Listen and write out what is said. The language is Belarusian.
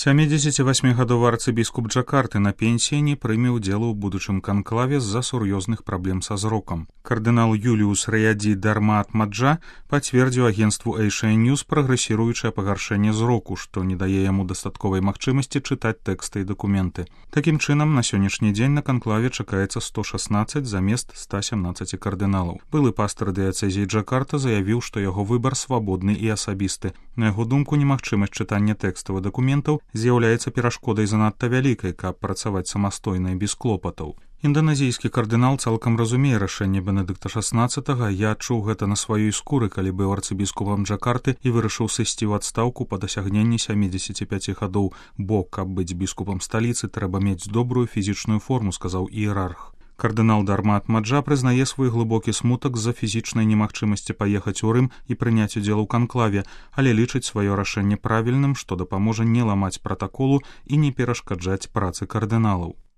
78-гадовы арцыбіскуп Джакарты на пенсіі не прыме ўдзелу ў будучым канклаве з-за сур'ёзных праблем са зрокам. Кардынал Юліус Раяді Дармаат Маджа пацвердзіў агенцтву Asia News прагрэсіруючае пагаршэнне зроку, што не дае яму дастатковай магчымасці чытаць тэксты і дакументы. Такім чынам, на сённяшні дзень на канклаве чакаецца 116 замест 117 кардыналаў. Былы пастар дыяцэзіі Джакарта заявіў, што яго выбар свабодны і асабісты. На яго думку, немагчымасць чытання тэкстаў і дакументаў з'яўляецца перашкодай занадта вялікай, каб працаваць самастойна і без клопатаў. Інданезійскі кардынал цалкам разумее рашэнне Бенедыкта XVI. Я адчуў гэта на сваёй скуры, калі быў арцыбіскупам Джакарты і вырашыў сысці ў адстаўку па дасягненні 75 гадоў, бо, каб быць біскупам сталіцы, трэба мець добрую фізічную форму, сказаў іерарх. Кардынал Дармаат Маджа прызнае свой глыбокі смутак з-за фізічнай немагчымасці паехаць у Рым і прыняць удзел у канклаве, але лічыць сваё рашэнне правільным, што дапаможа не ламаць пратаколу і не перашкаджаць працы кардыналаў.